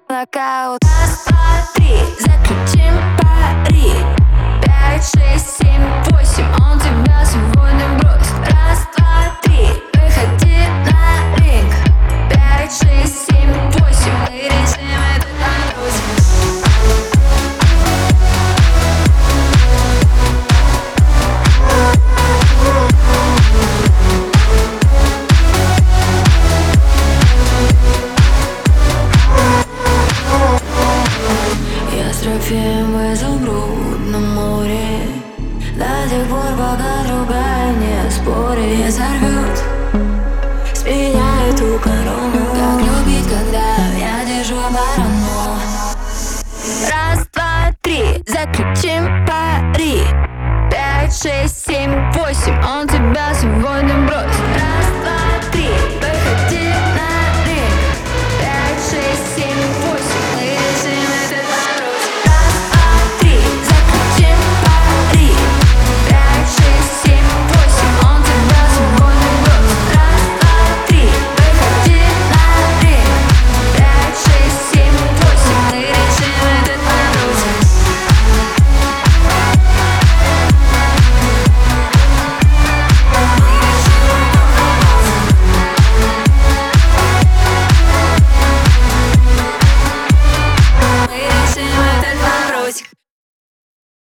Нокаут. Раз, два, три, заключим пари. 5, 6, 7, 8, он тебя сегодня бросит. Раз, два, три, выходи на ринг. 5, 6, 7, 8, мы решим этот вопрос. Я с трофеем в изумрудном море до тех пор, пока другая не спорит. Не сорвет